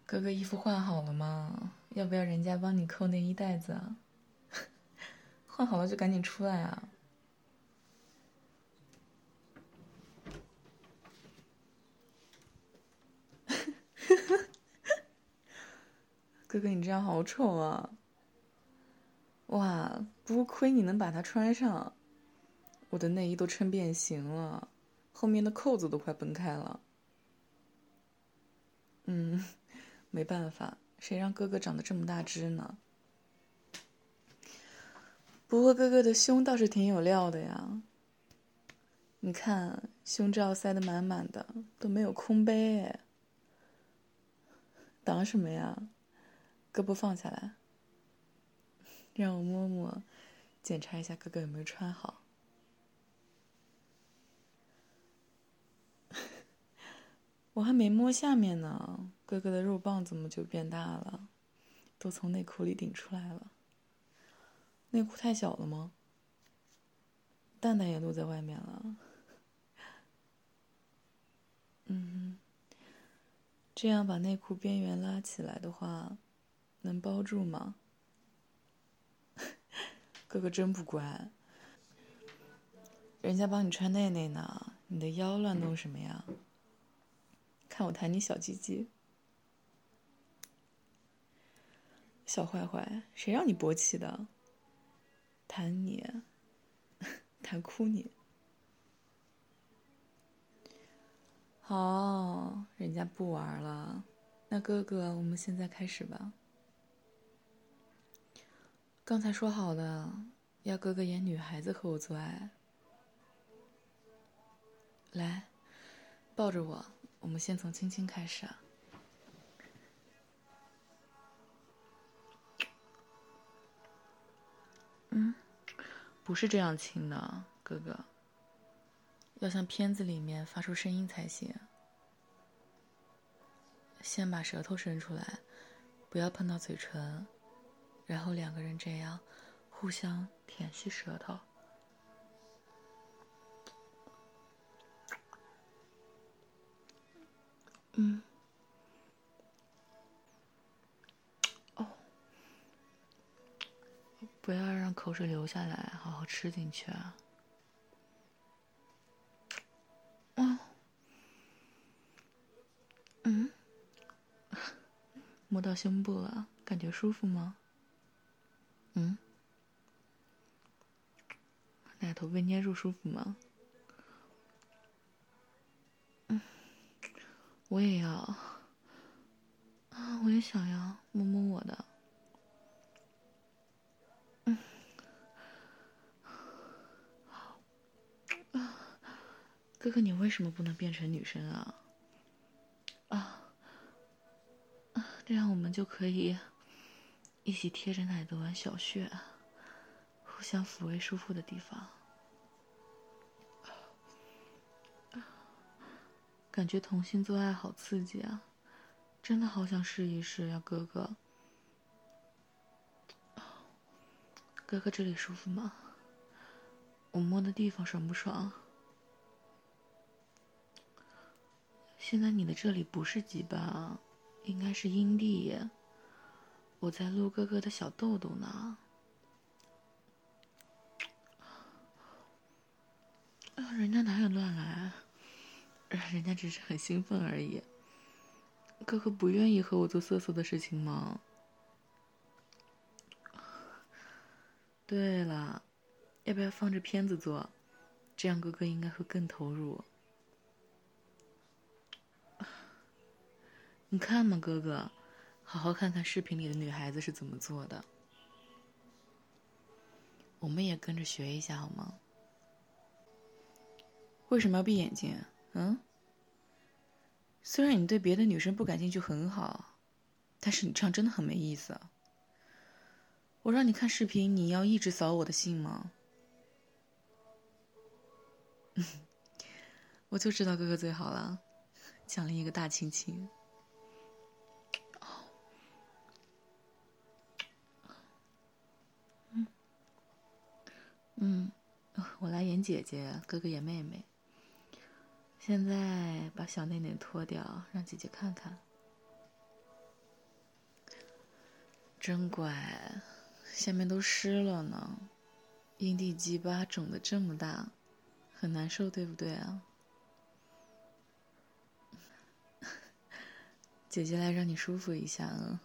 哥哥衣服换好了吗？要不要人家帮你扣内衣带子啊？换好了就赶紧出来啊！哥哥，你这样好丑啊！哇，不过亏你能把它穿上，我的内衣都撑变形了，后面的扣子都快崩开了。没办法，谁让哥哥长得这么大只呢？不过哥哥的胸倒是挺有料的呀，你看胸罩塞得满满的，都没有空杯哎。挡什么呀？胳膊放下来，让我摸摸，检查一下哥哥有没有穿好。我还没摸下面呢，哥哥的肉棒怎么就变大了？都从内裤里顶出来了。内裤太小了吗？蛋蛋也露在外面了。这样把内裤边缘拉起来的话，能包住吗？哥哥真不乖，人家帮你穿内内呢，你的腰乱动什么呀？看我弹你小鸡鸡，小坏坏，谁让你勃起的？弹你，弹哭你。好，人家不玩了。那哥哥，我们现在开始吧。刚才说好的，要哥哥演女孩子和我做爱。来，抱着我，我们先从亲亲开始啊。不是这样亲的，哥哥。要像片子里面发出声音才行。先把舌头伸出来，不要碰到嘴唇，然后两个人这样互相舔吸舌头。不要让口水流下来，好好吃进去啊。摸到胸部了，感觉舒服吗？奶头被捏住舒服吗？我也要啊，我也想要摸摸我的。哥哥，你为什么不能变成女生啊？这样我们就可以一起贴着奶头玩小穴，互相抚慰舒服的地方。感觉同性做爱好刺激啊，真的好想试一试呀，哥哥。哥哥这里舒服吗？我摸的地方爽不爽？现在你的这里不是鸡巴，应该是阴蒂耶。我在撸哥哥的小豆豆呢。人家哪有乱来？人家只是很兴奋而已。哥哥不愿意和我做色色的事情吗？对了，要不要放着片子做？这样哥哥应该会更投入。你看嘛，哥哥，好好看看视频里的女孩子是怎么做的，我们也跟着学一下好吗？为什么要闭眼睛？虽然你对别的女生不感兴趣很好，但是你这样真的很没意思啊。我让你看视频，你要一直扫我的兴吗？我就知道哥哥最好了，奖励一个大亲亲。我来演姐姐，哥哥演妹妹。现在把小内内脱掉，让姐姐看看。 真乖，下面都湿了呢，阴蒂鸡巴肿得这么大，很难受，对不对啊？姐姐来让你舒服一下啊。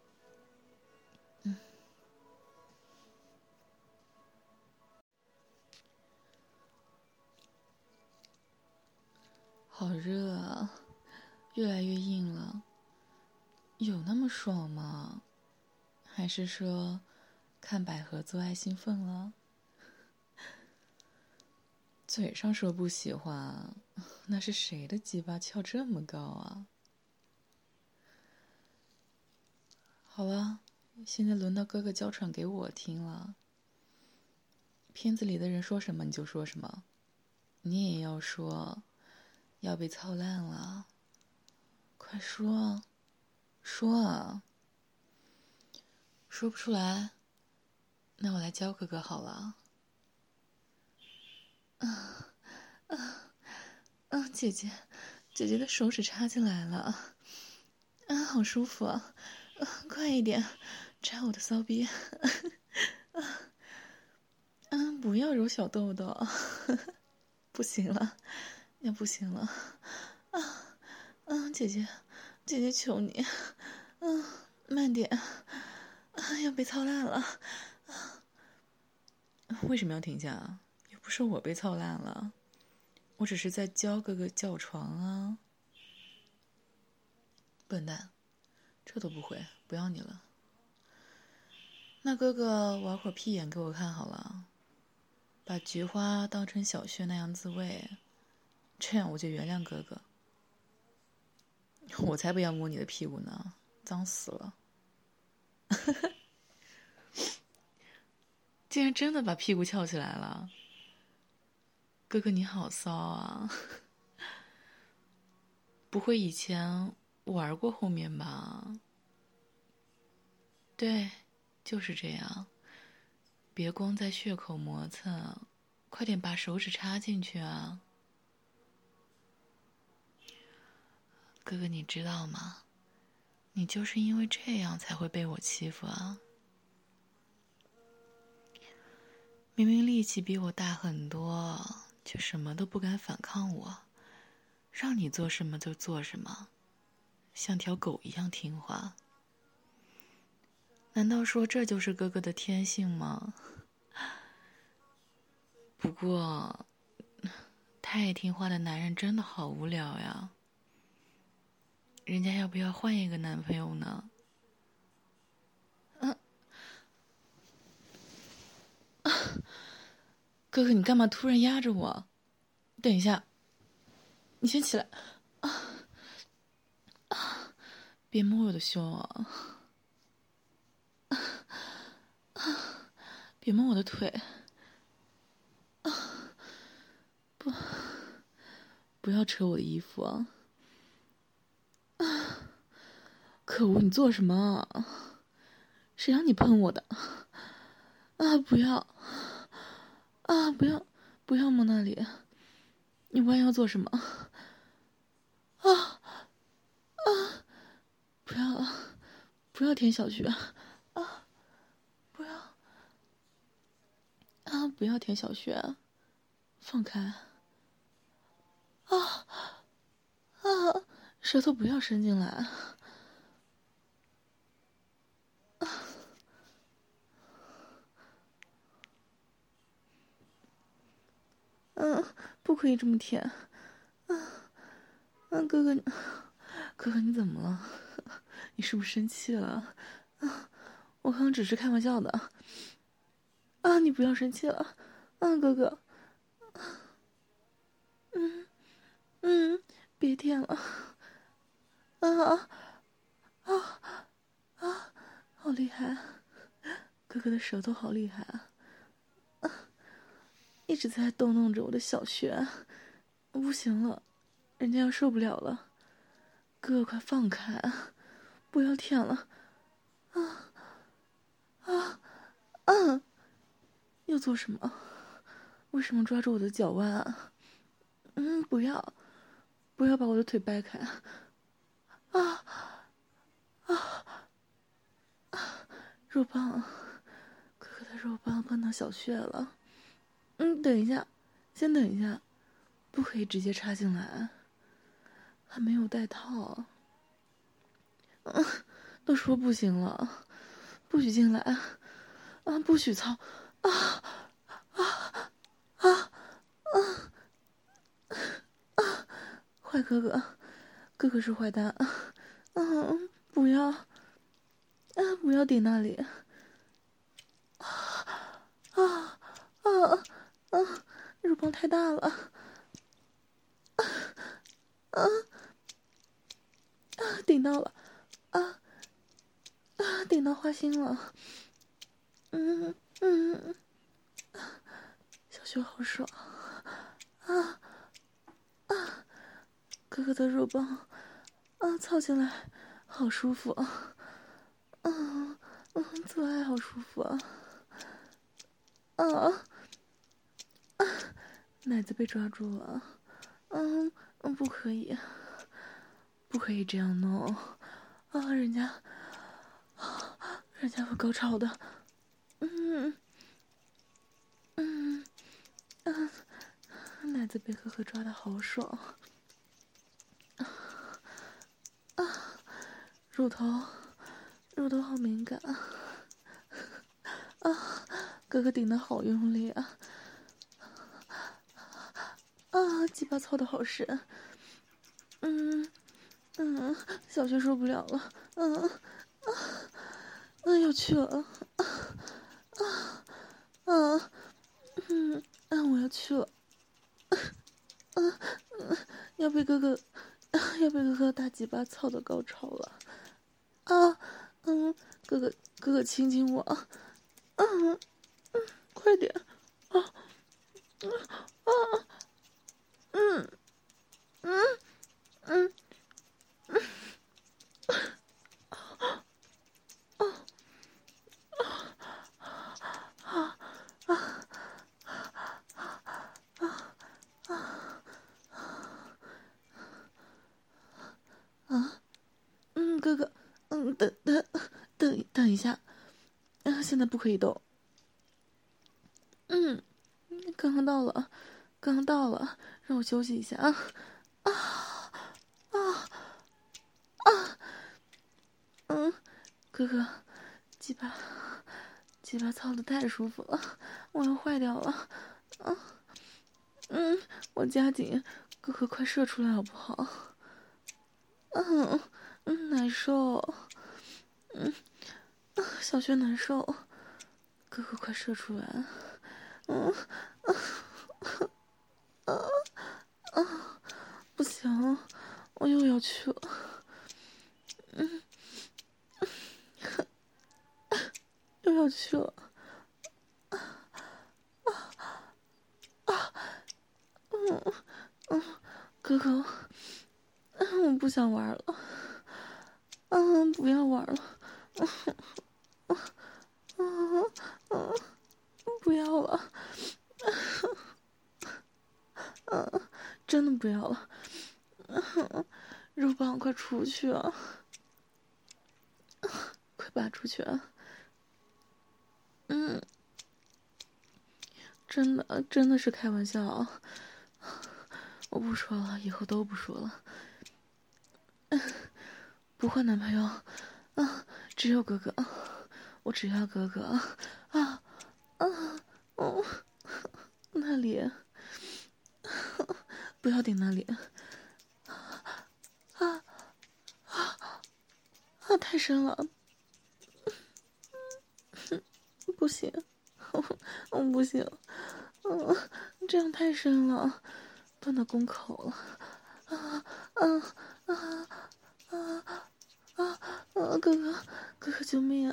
好热啊，越来越硬了。有那么爽吗？还是说看百合做爱兴奋了？嘴上说不喜欢，那是谁的鸡巴翘这么高啊？好了，现在轮到哥哥娇喘给我听了。片子里的人说什么你就说什么，你也要说，要被操烂了。快说，说啊！说不出来，那我来教哥哥好了。姐姐的手指插进来了，好舒服啊！快一点，插我的骚逼！不要揉小豆豆，不行了，要不行了！姐姐求你，慢点，要被操烂了！为什么要停下啊？又不是我被操烂了，我只是在教哥哥叫床啊！笨蛋，这都不会，不要你了。那哥哥玩会儿屁眼给我看好了，把菊花当成小穴那样自慰，这样我就原谅哥哥。我才不要摸你的屁股呢，脏死了！竟然真的把屁股翘起来了，哥哥你好骚啊！不会以前玩过后面吧？对，就是这样。别光在血口磨蹭，快点把手指插进去啊！哥哥你知道吗？你就是因为这样才会被我欺负啊！明明力气比我大很多，却什么都不敢反抗我，让你做什么就做什么，像条狗一样听话。难道说这就是哥哥的天性吗？不过，太听话的男人真的好无聊呀。人家要不要换一个男朋友呢？哥哥，你干嘛突然压着我？等一下，你先起来。别摸我的胸啊！别摸我的腿！不要扯我的衣服啊！可恶，你做什么啊？谁让你碰我的？不要！不要摸那里！你弯腰做什么？不要舔小穴！不要舔小穴！放开！舌头不要伸进来！不可以这么舔！哥哥你怎么了？你是不是生气了？我刚刚只是开玩笑的。你不要生气了。哥哥。别舔了。好厉害！哥哥的舌头好厉害啊！一直在逗弄着我的小穴，不行了，人家要受不了了。哥哥快放开，不要舔了！要做什么？为什么抓住我的脚腕啊？不要把我的腿掰开！ 肉棒，哥哥的肉棒碰到小穴了。等一下，先等一下，不可以直接插进来，还没有带套。都说不行了，不许进来不许操坏哥哥，哥哥是坏蛋不要不要顶那里肉棒太大了顶到了顶到花心了小穴好爽哥哥的肉棒操进来好舒服做爱好舒服奶子被抓住了不可以这样弄人家会高潮的奶子被哥哥抓的好爽乳头好敏感哥哥顶得好用力鸡巴操的好深小学受不了了要去了我要去了要被哥哥大鸡巴操的高潮了哥哥亲亲我快点哥哥等一下现在不可以动刚刚到了让我休息一下哥哥鸡巴操的太舒服了我要坏掉了我加紧哥哥快射出来好不好难受小穴难受哥哥快射出来不行我又要去了又要去了哥哥我不想玩了不要玩了不要了真的不要了肉棒快出去啊快拔出去啊真的是开玩笑我不说了以后都不说了不换男朋友只有哥哥我只要哥哥那里不要顶那里太深了不行我不行这样太深了断到宫口了哥哥救命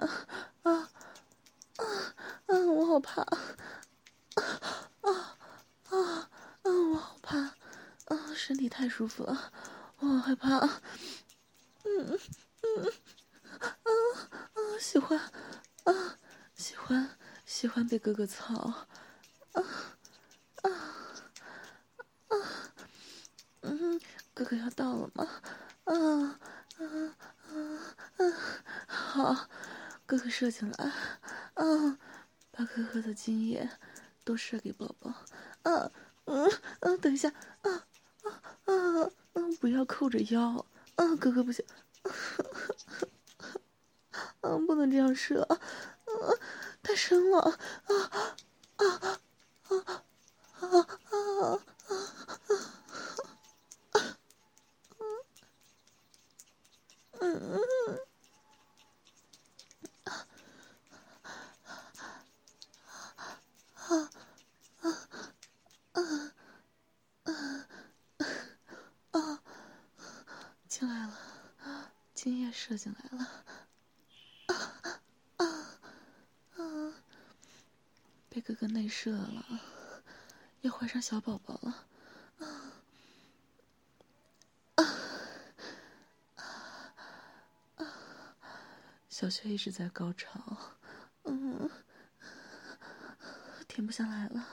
我好怕我好怕身体太舒服了我好害怕喜欢被哥哥操哥哥要到了吗好哥哥射进来，把哥哥的精液都射给宝宝，等一下，不要扣着腰，哥哥不行，不能这样射，太深了，进来了，精液射进来了，被哥哥内射了，要怀上小宝宝了，小穴一直在高潮，停不下来了，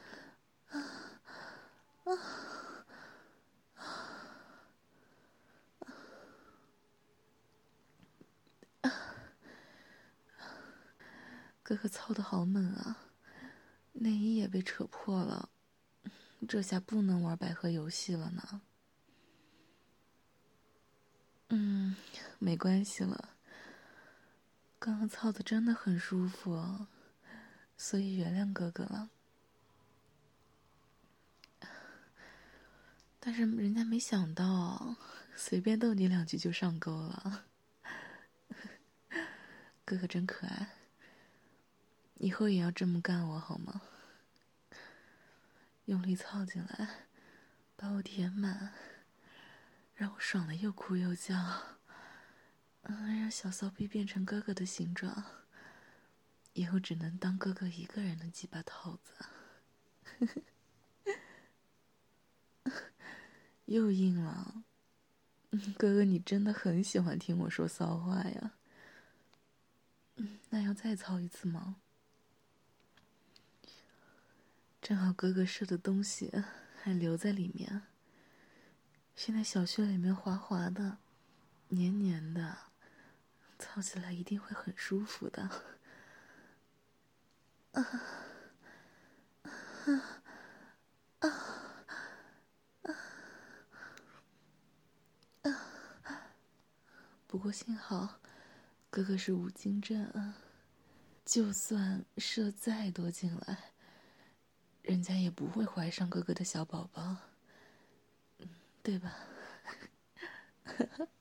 哥哥操得好猛啊，内衣也被扯破了，这下不能玩百合游戏了呢。没关系了，刚刚操的真的很舒服，所以原谅哥哥了。但是人家没想到，随便逗你2句就上钩了。哥哥真可爱，以后也要这么干我好吗？用力操进来，把我填满，让我爽得又哭又叫，让小骚逼变成哥哥的形状，以后只能当哥哥一个人的鸡巴套子。又硬了，哥哥你真的很喜欢听我说骚话呀。那要再操一次吗？正好哥哥射的东西还留在里面，现在小穴里面滑滑的，黏黏的，操起来一定会很舒服的。不过幸好哥哥是无精症，就算射再多进来，人家也不会怀上哥哥的小宝宝，对吧？